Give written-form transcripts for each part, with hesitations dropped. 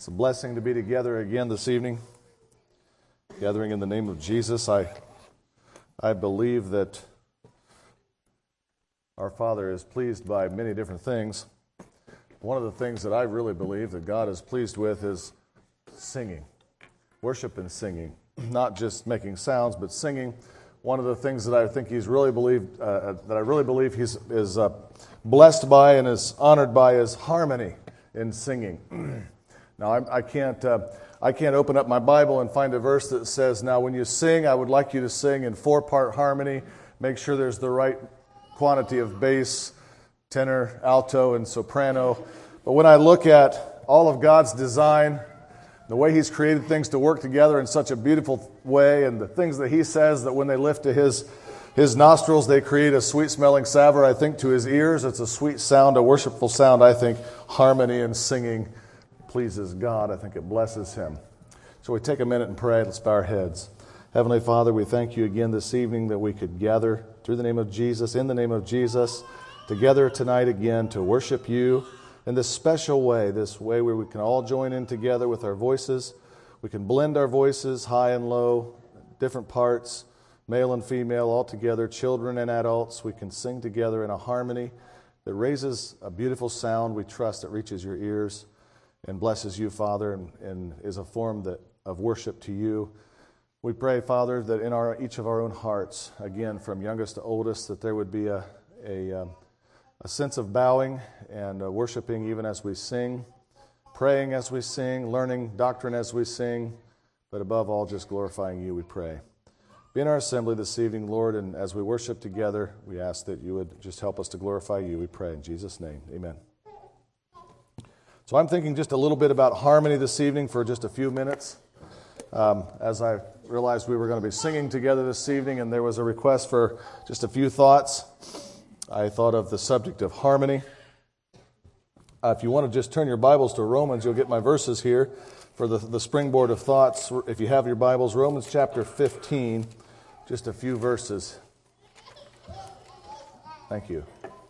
It's a blessing to be together again this evening, gathering in the name of Jesus. I believe that our Father is pleased by many different things. One of the things that I really believe that God is pleased with is singing, worship and singing, not just making sounds, but singing. One of the things that I think He's really believed, that I really believe He's blessed by and is honored by is harmony in singing. Now, I can't open up my Bible and find a verse that says, now when you sing, I would like you to sing in 4-part harmony. Make sure there's the right quantity of bass, tenor, alto, and soprano. But when I look at all of God's design, the way He's created things to work together in such a beautiful way, and the things that He says that when they lift to His nostrils, they create a sweet-smelling savor, I think, to His ears. It's a sweet sound, a worshipful sound. I think harmony and singing pleases God. I think it blesses Him. So we take a minute and pray. Let's bow our heads. Heavenly Father, we thank You again this evening that we could gather through the name of Jesus, in the name of Jesus, together tonight again to worship You in this special way, this way where we can all join in together with our voices. We can blend our voices, high and low, different parts, male and female, all together, children and adults. We can sing together in a harmony that raises a beautiful sound, we trust, that reaches Your ears and blesses You, Father, and is a form of worship to You. We pray, Father, that in each of our own hearts, again, from youngest to oldest, that there would be a sense of bowing and worshiping even as we sing, praying as we sing, learning doctrine as we sing, but above all, just glorifying You, we pray. Be in our assembly this evening, Lord, and as we worship together, we ask that You would just help us to glorify You, we pray. In Jesus' name, amen. So I'm thinking just a little bit about harmony this evening for just a few minutes. As I realized we were going to be singing together this evening, and there was a request for just a few thoughts, I thought of the subject of harmony. If you want to just turn your Bibles to Romans, you'll get my verses here for the springboard of thoughts. If you have your Bibles, Romans chapter 15, just a few verses. Thank you.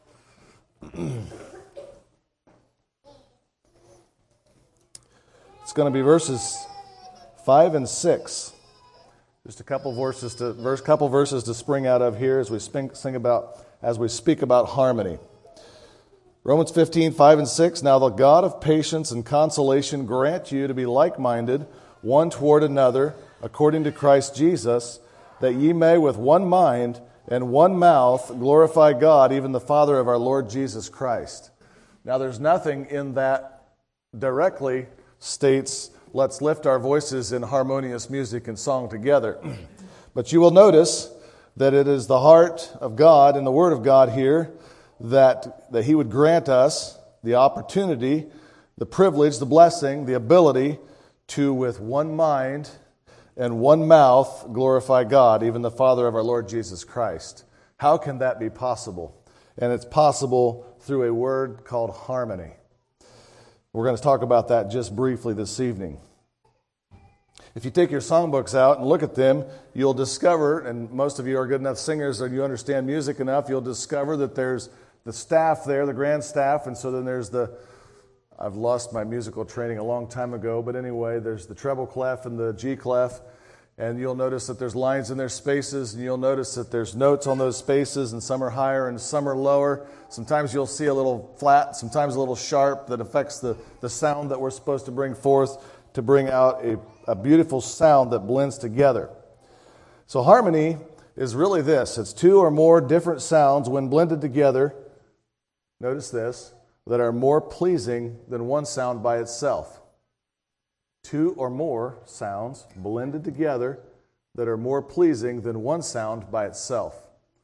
It's going to be verses 5 and 6. Just a couple verses to spring out of here as we speak about harmony. Romans 15, 5 and 6. Now the God of patience and consolation grant you to be like-minded, one toward another, according to Christ Jesus, that ye may with one mind and one mouth glorify God, even the Father of our Lord Jesus Christ. Now there's nothing in that directly states, let's lift our voices in harmonious music and song together. But you will notice that it is the heart of God and the Word of God here that He would grant us the opportunity, the privilege, the blessing, the ability to, with one mind and one mouth, glorify God, even the Father of our Lord Jesus Christ. How can that be possible? And it's possible through a word called harmony. We're going to talk about that just briefly this evening. If you take your songbooks out and look at them, you'll discover, and most of you are good enough singers and you understand music enough, you'll discover that there's the staff there, the grand staff, and so then there's I've lost my musical training a long time ago, but anyway, there's the treble clef and the G clef, and you'll notice that there's lines in their spaces, and you'll notice that there's notes on those spaces, and some are higher and some are lower. Sometimes you'll see a little flat, sometimes a little sharp that affects the sound that we're supposed to bring forth to bring out a beautiful sound that blends together. So harmony is really this. It's two or more different sounds when blended together, notice this, that are more pleasing than one sound by itself. Two or more sounds blended together that are more pleasing than one sound by itself.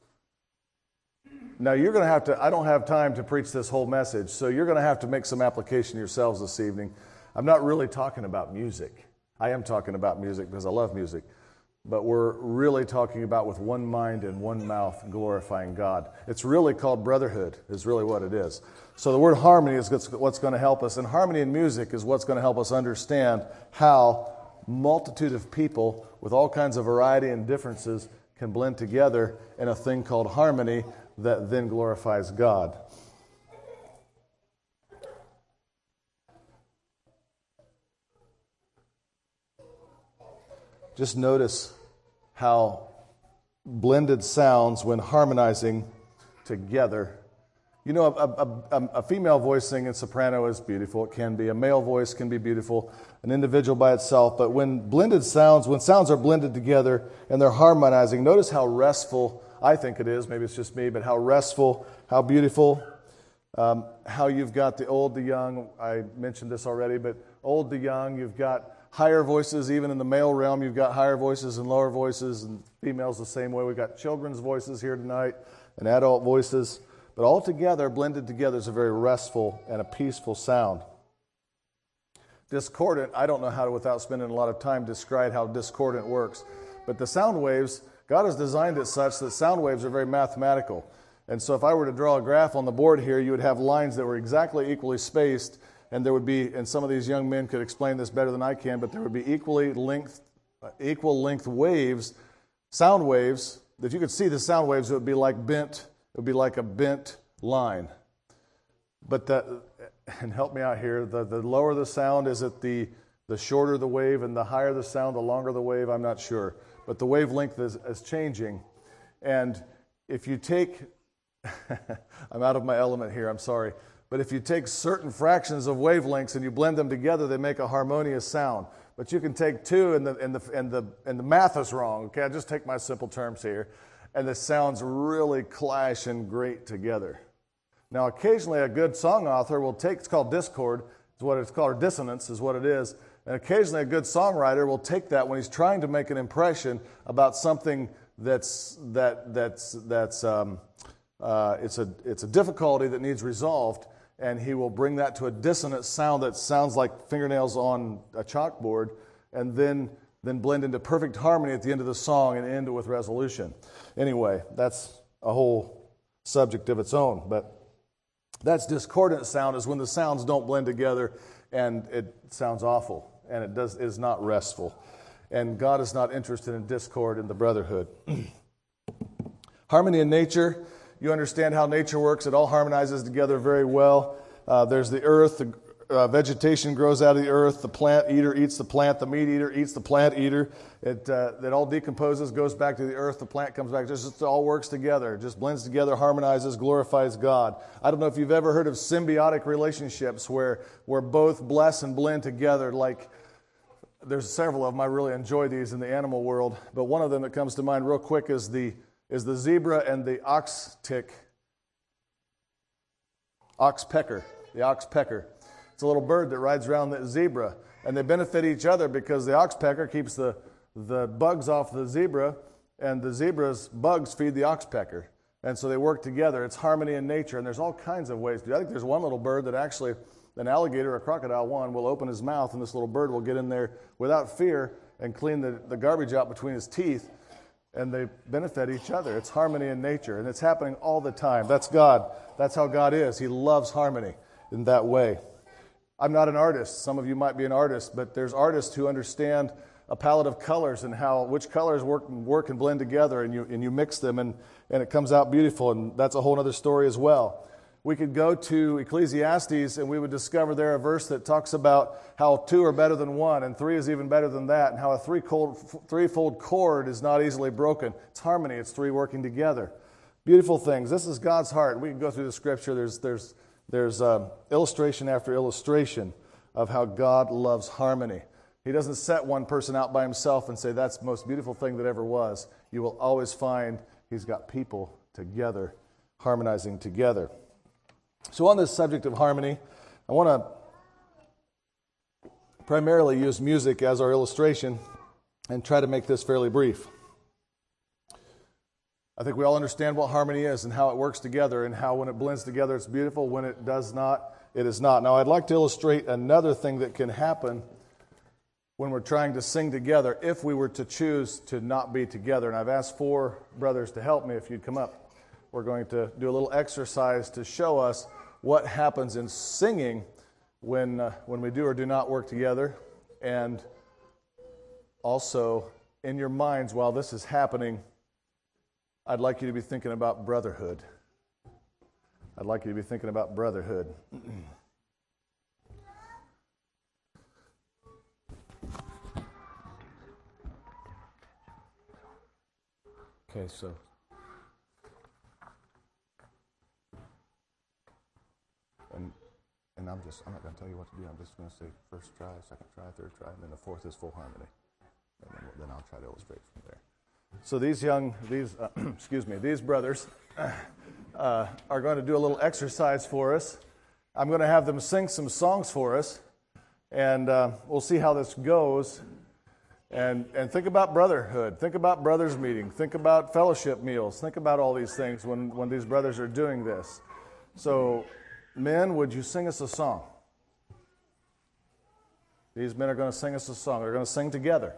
Now you're going to have to, I don't have time to preach this whole message, so you're going to have to make some application yourselves this evening. I'm not really talking about music. I am talking about music because I love music. But we're really talking about with one mind and one mouth glorifying God. It's really called brotherhood, is really what it is. So the word harmony is what's going to help us. And harmony in music is what's going to help us understand how multitude of people with all kinds of variety and differences can blend together in a thing called harmony that then glorifies God. just notice how blended sounds when harmonizing together. You know, a female voice singing soprano is beautiful. It can be. A male voice can be beautiful, an individual by itself. But when sounds are blended together and they're harmonizing, notice how restful, I think it is, maybe it's just me, but how restful, how beautiful, how you've got the old, the young. I mentioned this already, but old, the young, you've got higher voices. Even in the male realm, you've got higher voices and lower voices, and females the same way. We've got children's voices here tonight and adult voices. But all together, blended together, is a very restful and a peaceful sound. Discordant, I don't know how to, without spending a lot of time, describe how discordant works. But the sound waves, God has designed it such that sound waves are very mathematical. And so if I were to draw a graph on the board here, you would have lines that were exactly equally spaced, and there would be, and some of these young men could explain this better than I can, but there would be equal length waves, sound waves. If you could see the sound waves, it would be like bent. It would be like a bent line. But and help me out here, the lower the sound, is it the shorter the wave, and the higher the sound, the longer the wave? I'm not sure. But the wavelength is changing. And if you take, I'm out of my element here, I'm sorry. But if you take certain fractions of wavelengths and you blend them together, they make a harmonious sound. But you can take two and the math is wrong. Okay, I just take my simple terms here. And the sounds really clash and grate together. Now, occasionally a good song author will take, it's called discord, is what it's called, or dissonance is what it is. And occasionally a good songwriter will take that when he's trying to make an impression about something it's a difficulty that needs resolved, and he will bring that to a dissonant sound that sounds like fingernails on a chalkboard, and then blend into perfect harmony at the end of the song and end it with resolution. Anyway, that's a whole subject of its own, but that's discordant sound, is when the sounds don't blend together and it sounds awful and it is not restful. And God is not interested in discord in the brotherhood. Harmony in nature, you understand how nature works. It all harmonizes together very well. There's the earth, vegetation grows out of the earth, the plant eater eats the plant, the meat eater eats the plant eater. It all decomposes, goes back to the earth, the plant comes back. It all works together. It just blends together, harmonizes, glorifies God. I don't know if you've ever heard of symbiotic relationships where both bless and blend together. Like, there's several of them. I really enjoy these in the animal world. But one of them that comes to mind real quick is the zebra and the oxpecker. The oxpecker. It's a little bird that rides around the zebra, and they benefit each other because the oxpecker keeps the bugs off the zebra, and the zebra's bugs feed the oxpecker. And so they work together. It's harmony in nature, and there's all kinds of ways to do it. I think there's one little bird that actually, an alligator or a crocodile, will open his mouth, and this little bird will get in there without fear and clean the garbage out between his teeth, and they benefit each other. It's harmony in nature, and it's happening all the time. That's God. That's how God is. He loves harmony in that way. I'm not an artist. Some of you might be an artist, but there's artists who understand a palette of colors and which colors work and blend together, and you mix them, and it comes out beautiful, and that's a whole other story as well. We could go to Ecclesiastes, and we would discover there a verse that talks about how two are better than one, and three is even better than that, and how a threefold cord is not easily broken. It's harmony. It's three working together. Beautiful things. This is God's heart. We can go through the Scripture. There's illustration after illustration of how God loves harmony. He doesn't set one person out by himself and say, that's the most beautiful thing that ever was. You will always find He's got people together, harmonizing together. So on this subject of harmony, I want to primarily use music as our illustration and try to make this fairly brief. I think we all understand what harmony is and how it works together, and how when it blends together it's beautiful, when it does not, it is not. Now I'd like to illustrate another thing that can happen when we're trying to sing together if we were to choose to not be together. And I've asked 4 brothers to help me if you'd come up. We're going to do a little exercise to show us what happens in singing when we do or do not work together, and also in your minds while this is happening, I'd like you to be thinking about brotherhood. I'd like you to be thinking about brotherhood. Okay, so and I'm not going to tell you what to do. I'm just going to say first try, second try, third try, and then the fourth is full harmony. And then I'll try to illustrate from there. So these brothers are going to do a little exercise for us. I'm going to have them sing some songs for us, and we'll see how this goes. And think about brotherhood. Think about brothers meeting. Think about fellowship meals. Think about all these things when these brothers are doing this. So, men, would you sing us a song? These men are going to sing us a song. They're going to sing together.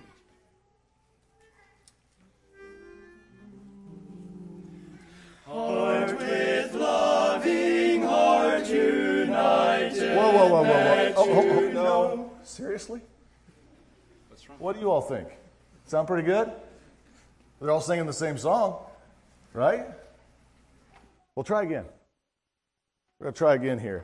Heart with loving heart united. Whoa. Oh, no. Seriously? What's wrong? What do you all think? Sound pretty good? They're all singing the same song, right? Well, try again. We're going to try again here.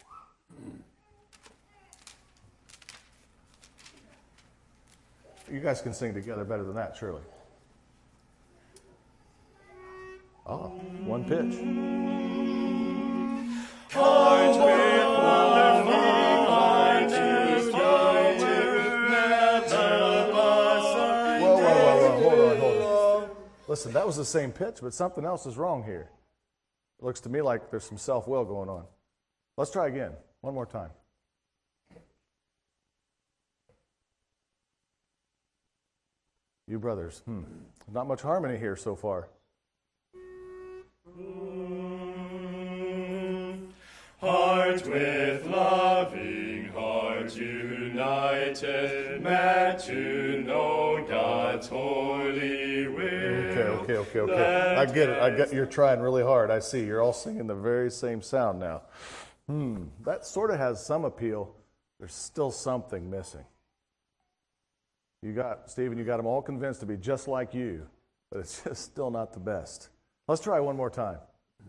You guys can sing together better than that, surely. Oh, one pitch. Heart with loving heart united. Whoa. Hold on. Listen, that was the same pitch, but something else is wrong here. It looks to me like there's some self-will going on. Let's try again. One more time. You brothers, not much harmony here so far. Heart with loving heart united, meant to know God's holy will. Okay. I get it. You're trying really hard. I see. You're all singing the very same sound now. That sort of has some appeal. There's still something missing. Stephen, you got them all convinced to be just like you, but it's just still not the best. Let's try one more time.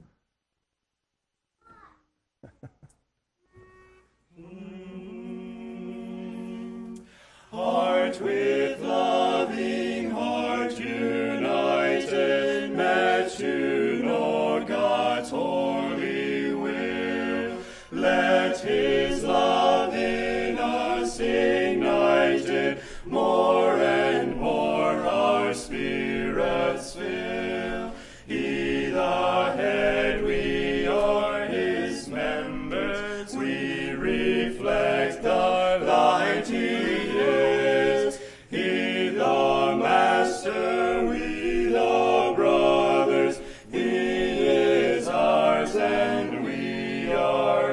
Heart with loving heart united, meant to know God's holy will. Let His love in us ignited, more and more our spirits fill. He the head, we are His members, we reflect the light He is. He the Master, we the brothers, He is ours and we are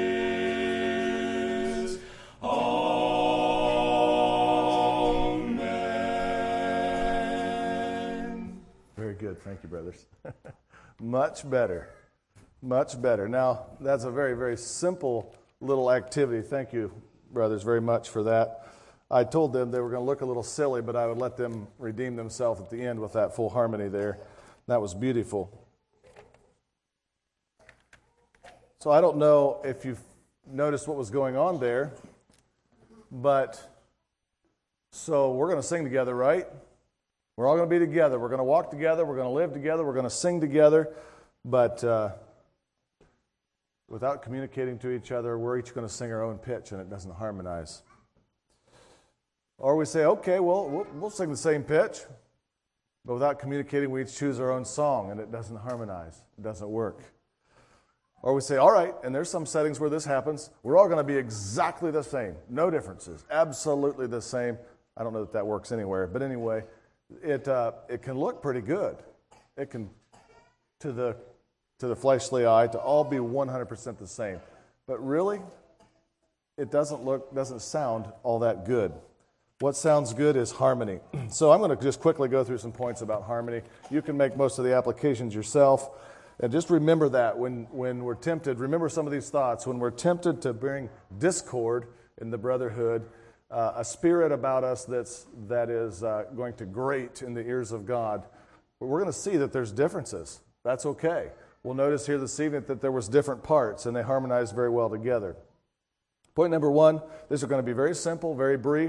His. Amen. Very good. Thank you, brothers. Much better. Now, that's a very, very simple little activity. Thank you, brothers, very much for that. I told them they were going to look a little silly, but I would let them redeem themselves at the end with that full harmony there. That was beautiful. So I don't know if you've noticed what was going on there, but so we're going to sing together, right? We're all going to be together. We're going to walk together. We're going to live together. We're going to sing together. But without communicating to each other, we're each going to sing our own pitch, and it doesn't harmonize. Or we say, okay, well, we'll sing the same pitch. But without communicating, we each choose our own song, and it doesn't harmonize. It doesn't work. Or we say, all right, and there's some settings where this happens. We're all going to be exactly the same. No differences. Absolutely the same. I don't know that that works anywhere. But anyway, it can look pretty good. It can, to the fleshly eye, to all be 100% the same. But really, it doesn't sound all that good. What sounds good is harmony. So I'm going to just quickly go through some points about harmony. You can make most of the applications yourself. And just remember that when we're tempted, remember some of these thoughts. When we're tempted to bring discord in the brotherhood, a spirit about us that is going to grate in the ears of God, we're going to see that there's differences. That's okay. We'll notice here this evening that there was different parts, and they harmonized very well together. Point number one, these are going to be very simple, very brief.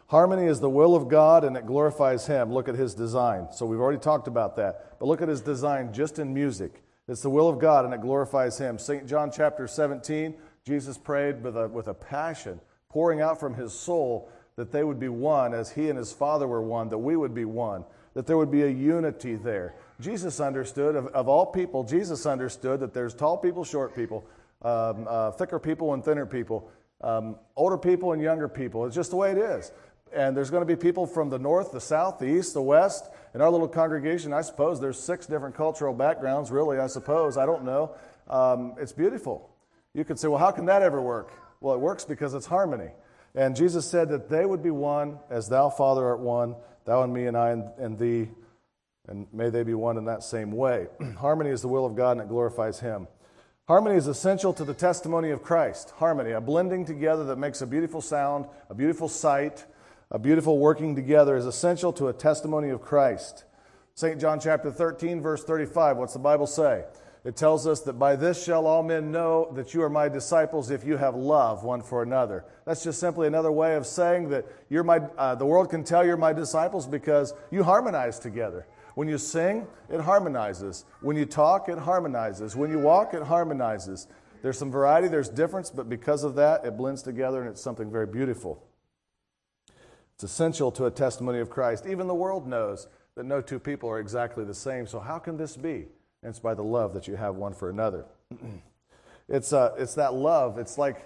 Harmony is the will of God, and it glorifies Him. Look at His design. So we've already talked about that. But look at His design just in music. It's the will of God, and it glorifies Him. St. John chapter 17, Jesus prayed with a passion, pouring out from His soul that they would be one as He and His Father were one, that we would be one, that there would be a unity there. Jesus understood, of all people, Jesus understood that there's tall people, short people, thicker people and thinner people, older people and younger people. It's just the way it is. And there's going to be people from the north, the south, the east, the west. In our little congregation, I suppose there's 6 different cultural backgrounds, really, I suppose. I don't know. It's beautiful. You could say, well, how can that ever work? Well, it works because it's harmony. And Jesus said that they would be one as thou, Father, art one, thou and me and I and thee, and may they be one in that same way. Harmony is the will of God, and it glorifies Him. Harmony is essential to the testimony of Christ. Harmony, a blending together that makes a beautiful sound, a beautiful sight, a beautiful working together is essential to a testimony of Christ. St. John chapter 13, verse 35, what's the Bible say? It tells us that by this shall all men know that you are my disciples if you have love one for another. That's just simply another way of saying that you're the world can tell you're my disciples because you harmonize together. When you sing, it harmonizes. When you talk, it harmonizes. When you walk, it harmonizes. There's some variety, there's difference, but because of that, it blends together and it's something very beautiful. It's essential to a testimony of Christ. Even the world knows that no two people are exactly the same. So how can this be? And it's by the love that you have one for another. It's that love. It's like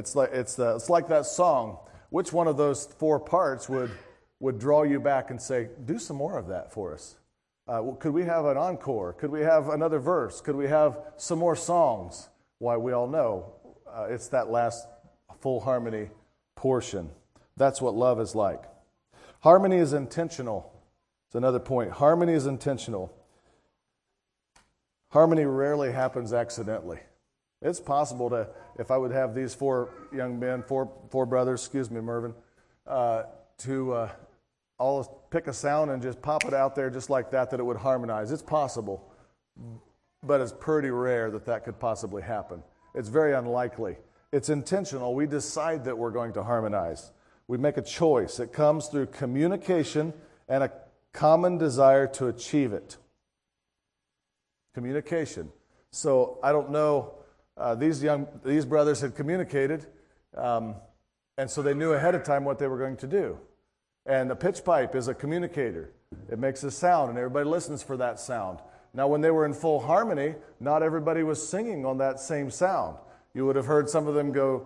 that song. Which one of those 4 parts would draw you back and say, do some more of that for us? Could we have an encore? Could we have another verse? Could we have some more songs? Why, we all know it's that last full harmony portion. That's what love is like. Harmony is intentional. It's another point. Harmony is intentional. Harmony rarely happens accidentally. It's possible to, if I would have these 4 young men, four brothers, excuse me, Mervyn, to all pick a sound and just pop it out there just like that it would harmonize. It's possible, but it's pretty rare that could possibly happen. It's very unlikely. It's intentional. We decide that we're going to harmonize. We make a choice. It comes through communication and a common desire to achieve it. Communication. So I don't know, these brothers had communicated, and so they knew ahead of time what they were going to do. And the pitch pipe is a communicator. It makes a sound, and everybody listens for that sound. Now, when they were in full harmony, not everybody was singing on that same sound. You would have heard some of them go,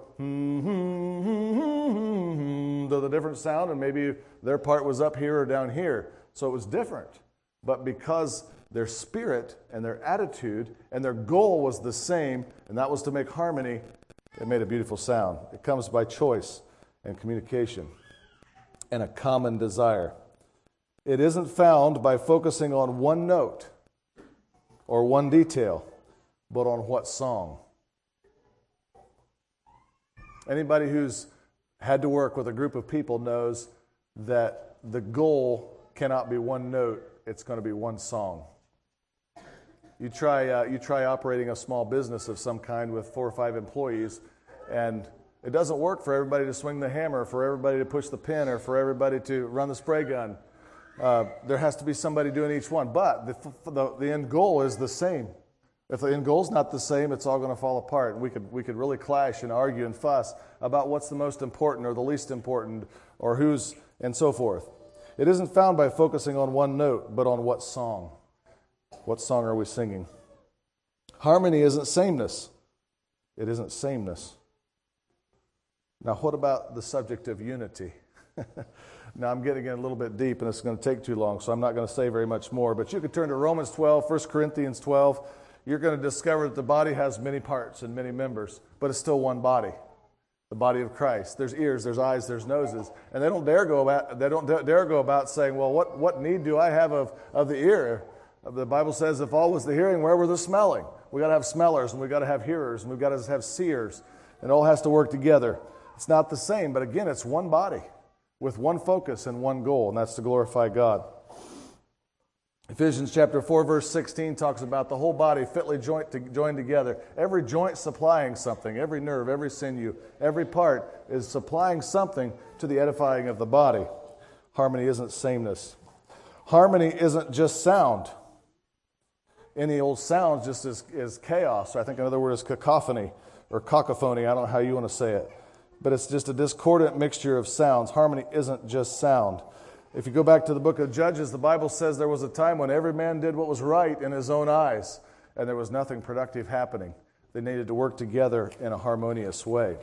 the different sound, and maybe their part was up here or down here. So it was different. But because their spirit and their attitude and their goal was the same, and that was to make harmony, it made a beautiful sound. It comes by choice and communication and a common desire. It isn't found by focusing on one note or one detail, but on what song. Anybody who's had to work with a group of people knows that the goal cannot be one note, it's going to be one song. You try operating a small business of some kind with 4 or 5 employees, and it doesn't work for everybody to swing the hammer, for everybody to push the pin, or for everybody to run the spray gun. There has to be somebody doing each one, but the end goal is the same. If the end goal's not the same, it's all going to fall apart. We could really clash and argue and fuss about what's the most important or the least important or who's, and so forth. It isn't found by focusing on one note, but on what song. What song are we singing? Harmony isn't sameness. It isn't sameness. Now, what about the subject of unity? Now, I'm getting in a little bit deep, and it's going to take too long, so I'm not going to say very much more. But you could turn to Romans 12, 1 Corinthians 12. You're going to discover that the body has many parts and many members, but it's still one body, the body of Christ. There's ears, there's eyes, there's noses, and they don't dare go about saying, well, what need do I have of the ear? The Bible says, if all was the hearing, where were the smelling? We got to have smellers, and we got to have hearers, and we've got to have seers. It all has to work together. It's not the same, but again, it's one body with one focus and one goal, and that's to glorify God. Ephesians chapter 4, verse 16 talks about the whole body fitly joined together. Every joint supplying something, every nerve, every sinew, every part is supplying something to the edifying of the body. Harmony isn't sameness. Harmony isn't just sound. Any old sound just is chaos. Or I think another word is cacophony or cacophony. I don't know how you want to say it. But it's just a discordant mixture of sounds. Harmony isn't just sound. If you go back to the book of Judges, the Bible says there was a time when every man did what was right in his own eyes, and there was nothing productive happening. They needed to work together in a harmonious way.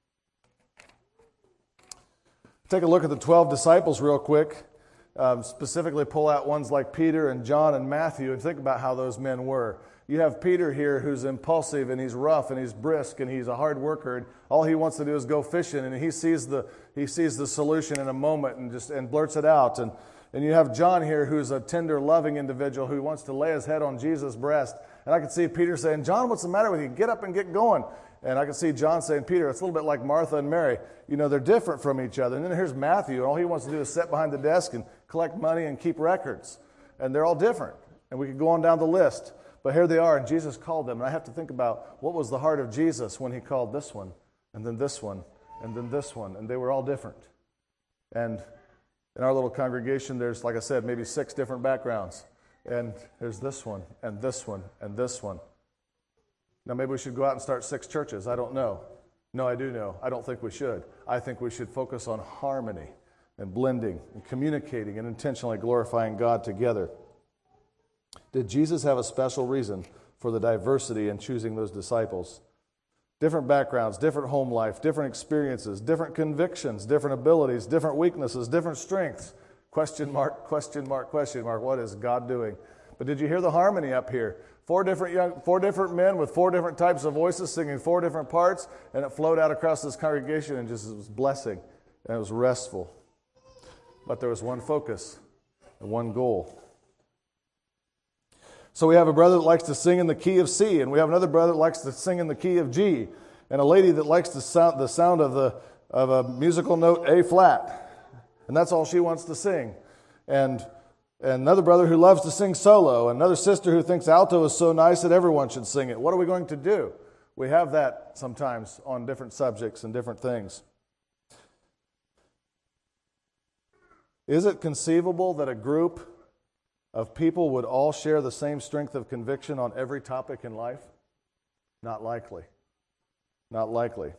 Take a look at the 12 disciples real quick. Specifically pull out ones like Peter and John and Matthew and think about how those men were. You have Peter here who's impulsive and he's rough and he's brisk and he's a hard worker, and all he wants to do is go fishing, and he sees the solution in a moment and blurts it out. And you have John here who's a tender, loving individual who wants to lay his head on Jesus' breast. And I can see Peter saying, "John, what's the matter with you? Get up and get going." And I can see John saying, "Peter, it's a little bit like Martha and Mary. You know, they're different from each other." And then here's Matthew, and all he wants to do is sit behind the desk and collect money and keep records. And they're all different. And we could go on down the list. But here they are, and Jesus called them. And I have to think about what was the heart of Jesus when he called this one, and then this one, and then this one. And they were all different. And in our little congregation, there's, like I said, maybe 6 different backgrounds. And there's this one, and this one, and this one. Now, maybe we should go out and start 6 churches. I don't know. No, I do know. I don't think we should. I think we should focus on harmony and blending and communicating and intentionally glorifying God together. Did Jesus have a special reason for the diversity in choosing those disciples? Different backgrounds, different home life, different experiences, different convictions, different abilities, different weaknesses, different strengths. Question mark, question mark, question mark. What is God doing? But did you hear the harmony up here? 4 different men with 4 different types of voices singing 4 different parts, and it flowed out across this congregation and just was blessing, and it was restful. But there was one focus and one goal. So we have a brother that likes to sing in the key of C, and we have another brother that likes to sing in the key of G, and a lady that likes the sound of a musical note A flat, and that's all she wants to sing. And another brother who loves to sing solo, and another sister who thinks alto is so nice that everyone should sing it. What are we going to do? We have that sometimes on different subjects and different things. Is it conceivable that a group of people would all share the same strength of conviction on every topic in life? Not likely. Not likely.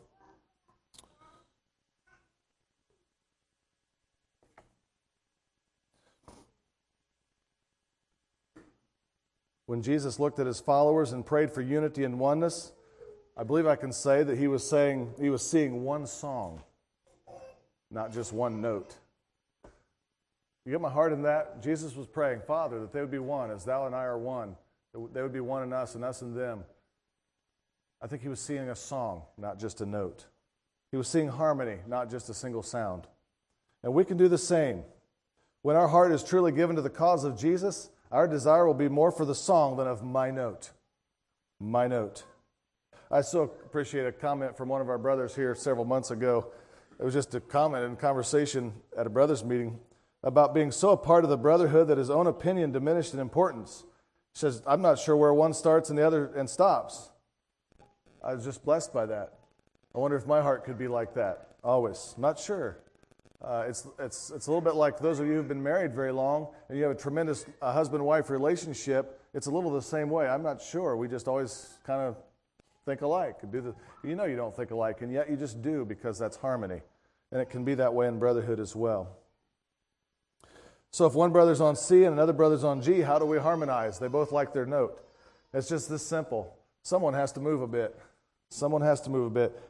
When Jesus looked at his followers and prayed for unity and oneness, I believe I can say that he was seeing one song, not just one note. You get my heart in that? Jesus was praying, Father, that they would be one as thou and I are one. That they would be one in us and us in them. I think he was seeing a song, not just a note. He was seeing harmony, not just a single sound. And we can do the same. When our heart is truly given to the cause of Jesus, our desire will be more for the song than of my note. My note. I so appreciate a comment from one of our brothers here several months ago. It was just a comment and conversation at a brothers meeting about being so a part of the brotherhood that his own opinion diminished in importance. He says, I'm not sure where one starts and the other and stops. I was just blessed by that. I wonder if my heart could be like that. Always. Not sure. It's a little bit like those of you who've been married very long and you have a tremendous husband-wife relationship. It's a little the same way. I'm not sure. We just always kind of think alike. You know you don't think alike, and yet you just do because that's harmony. And it can be that way in brotherhood as well. So if one brother's on C and another brother's on G, how do we harmonize? They both like their note. It's just this simple. Someone has to move a bit. Someone has to move a bit.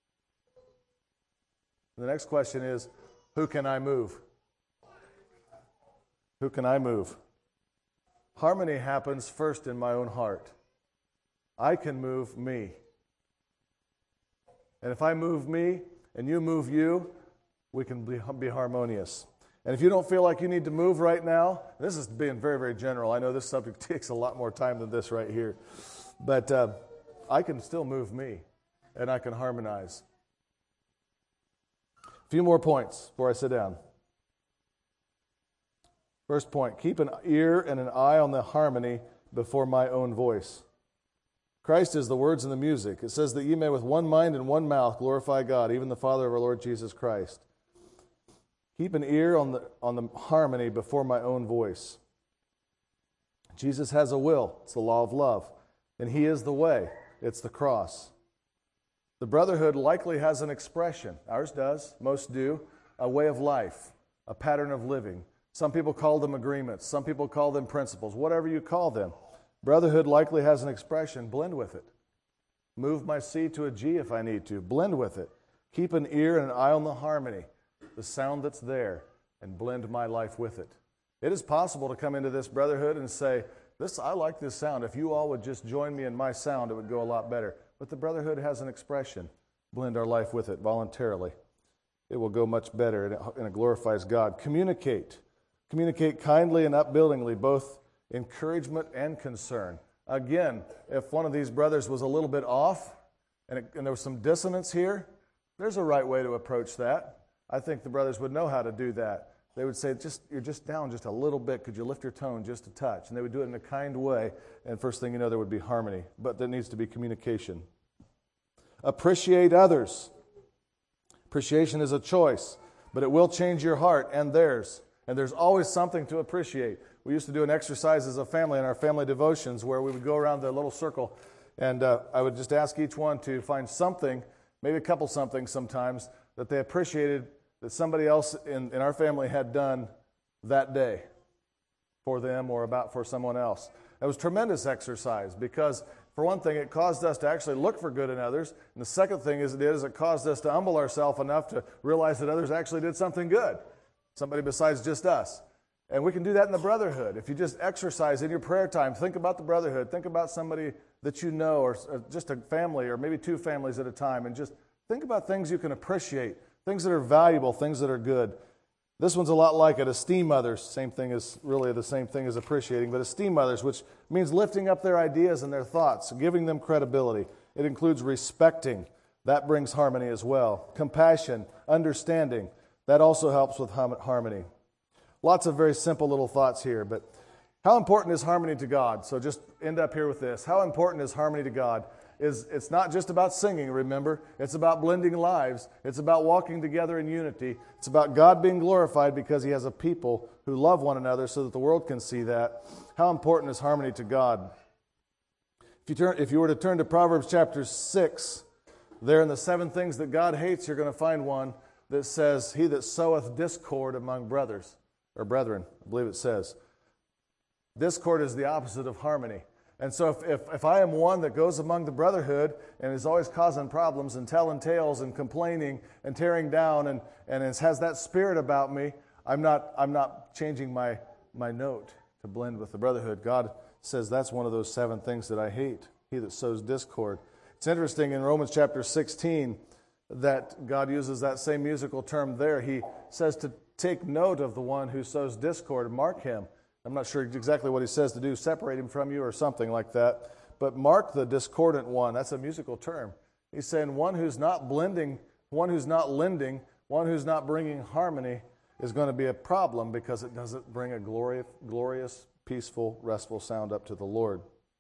The next question is, who can I move? Who can I move? Harmony happens first in my own heart. I can move me. And if I move me and you move you, we can be harmonious. And if you don't feel like you need to move right now, this is being very, very general. I know this subject takes a lot more time than this right here. But I can still move me, and I can harmonize. A few more points before I sit down. First point, keep an ear and an eye on the harmony before my own voice. Christ is the words and the music. It says that ye may with one mind and one mouth glorify God, even the Father of our Lord Jesus Christ. Keep an ear on the harmony before my own voice. Jesus has a will. It's the law of love. And He is the way. It's the cross. The brotherhood likely has an expression. Ours does. Most do. A way of life. A pattern of living. Some people call them agreements. Some people call them principles. Whatever you call them. Brotherhood likely has an expression. Blend with it. Move my C to a G if I need to. Blend with it. Keep an ear and an eye on the harmony, the sound that's there, and blend my life with it. It is possible to come into this brotherhood and say, I like this sound. If you all would just join me in my sound, it would go a lot better. But the brotherhood has an expression. Blend our life with it voluntarily. It will go much better, and it glorifies God. Communicate. Communicate kindly and upbuildingly, both encouragement and concern. Again, if one of these brothers was a little bit off, and there was some dissonance here, there's a right way to approach that. I think the brothers would know how to do that. They would say, you're just down just a little bit. Could you lift your tone just a touch? And they would do it in a kind way. And first thing you know, there would be harmony. But there needs to be communication. Appreciate others. Appreciation is a choice, but it will change your heart and theirs. And there's always something to appreciate. We used to do an exercise as a family in our family devotions where we would go around the little circle, and I would just ask each one to find something, maybe a couple somethings sometimes, that they appreciated that somebody else in our family had done that day for them or for someone else. It was tremendous exercise because, for one thing, it caused us to actually look for good in others. And the second thing it caused us to humble ourselves enough to realize that others actually did something good, somebody besides just us. And we can do that in the brotherhood. If you just exercise in your prayer time, think about the brotherhood, think about somebody that you know, or just a family, or maybe two families at a time, and just think about things you can appreciate. Things that are valuable, things that are good. This one's a lot like it. Esteem others. Really the same thing as appreciating, but esteem others, which means lifting up their ideas and their thoughts, giving them credibility. It includes respecting. That brings harmony as well. Compassion, understanding. That also helps with harmony. Lots of very simple little thoughts here, but how important is harmony to God? So just end up here with this. How important is harmony to God? It's not just about singing, remember. It's about blending lives. It's about walking together in unity. It's about God being glorified because He has a people who love one another so that the world can see that. How important is harmony to God? If you were to turn to Proverbs chapter 6, there in the 7 things that God hates, you're going to find one that says, he that soweth discord among brothers, or brethren, I believe it says. Discord is the opposite of harmony. And so if I am one that goes among the brotherhood and is always causing problems and telling tales and complaining and tearing down and has that spirit about me, I'm not changing my note to blend with the brotherhood. God says that's one of those 7 things that I hate, he that sows discord. It's interesting in Romans chapter 16 that God uses that same musical term there. He says to take note of the one who sows discord and mark him. I'm not sure exactly what he says to do, separate him from you or something like that. But mark the discordant one. That's a musical term. He's saying one who's not blending, one who's not lending, one who's not bringing harmony is going to be a problem because it doesn't bring a glorious, peaceful, restful sound up to the Lord.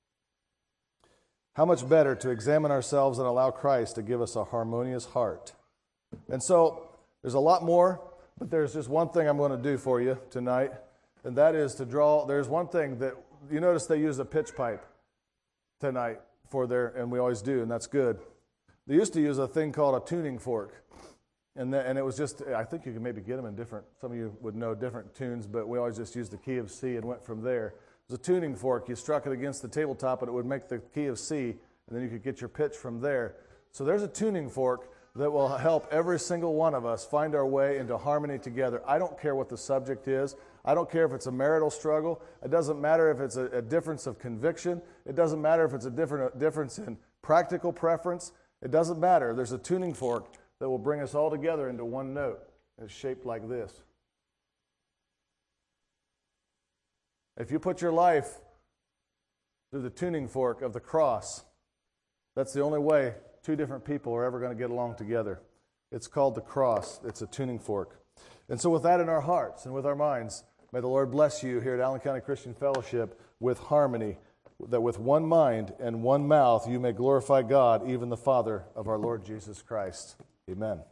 How much better to examine ourselves and allow Christ to give us a harmonious heart. And so there's a lot more, but there's just one thing I'm going to do for you tonight. And that is to draw, there's one thing that, you notice they use a pitch pipe tonight and we always do, and that's good. They used to use a thing called a tuning fork. And it was just, I think you can maybe get them in different, some of you would know different tunes, but we always just used the key of C and went from there. It was a tuning fork. You struck it against the tabletop and it would make the key of C, and then you could get your pitch from there. So there's a tuning fork that will help every single one of us find our way into harmony together. I don't care what the subject is. I don't care if it's a marital struggle. It doesn't matter if it's a difference of conviction. It doesn't matter if it's a difference in practical preference. It doesn't matter. There's a tuning fork that will bring us all together into one note. It's shaped like this. If you put your life through the tuning fork of the cross, that's the only way 2 different people are ever going to get along together. It's called the cross. It's a tuning fork. And so with that in our hearts and with our minds, May the Lord bless you here at Allen County Christian Fellowship with harmony, that with one mind and one mouth you may glorify God, even the Father of our Lord Jesus Christ. Amen.